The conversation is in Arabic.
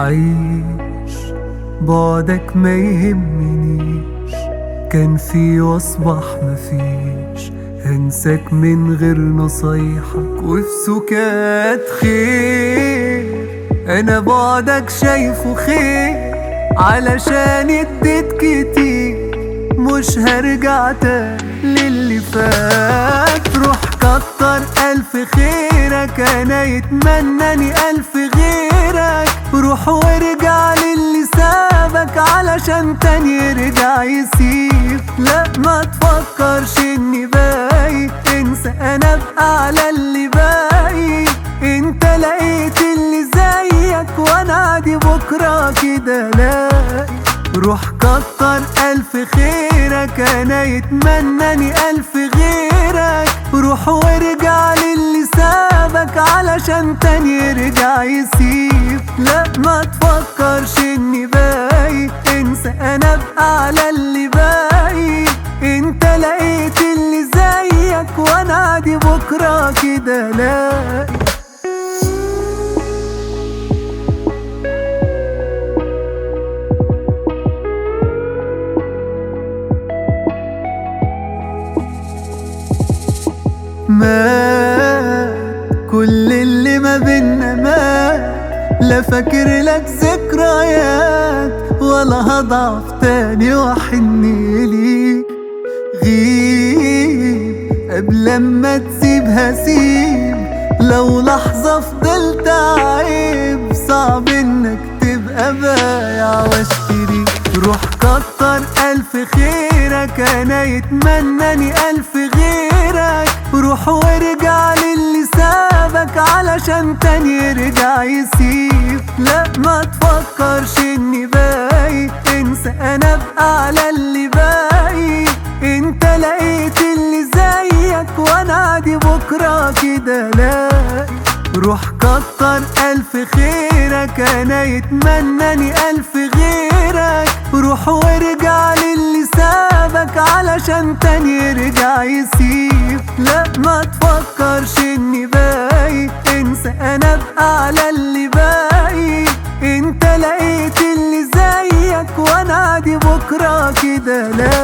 أعيش بعدك ما يهمنيش، كان في واصبح مفيش، هنساك من غير نصايحك وفي سكات خير. أنا بعدك شايفه خير علشان اديت كتير، مش هرجع تاني للي فات. روح كتر ألف خيرك، أنا يتمناني ألف غيرك. روح وارجع للي سابك علشان تاني يرجع يسيب. لا ما تفكرش اني باقي، انسى انا ابقى على اللي باقي. انت لقيت اللي زيك وانا عادي بكرة كده لاقي. روح كتر ألف خيرك، أنا يتمناني ألف غيرك. روح وارجع للي سابك علشان تاني يرجع يسيب. لا ما تفكرش اني باقي، انسى انا ابقى على اللي باقي. انت لقيت اللي زيك وانا عادي بكرة كده لاقي. مات كل اللي ما بينا مات، لا فاكر لك ذكريات ولا هضعف تاني واحن ليك. غيب قبل ما تسيب هسيب، لو لحظة فضلت عيب صعب انك تبقى بايع واشتريك. روح كتر ألف خيرك، أنا يتمناني ألف غيرك. روح وارجع للي سابك علشان تاني يرجع يسيب. لا ما تفكرش اني باقي، انسى انا ابقى على اللي باقي. انت لقيت اللي زيك وانا عادي بكرة كده لاقي. روح كتر ألف خيرك، أنا يتمناني ألف غيرك. روح وارجع للي سابك علشان تاني يرجع يسيب. لا ما تفكرش اني باقي، انسى انا ابقى على اللي باقي. انت لقيت اللي زيك وانا عادي بكرة كده لا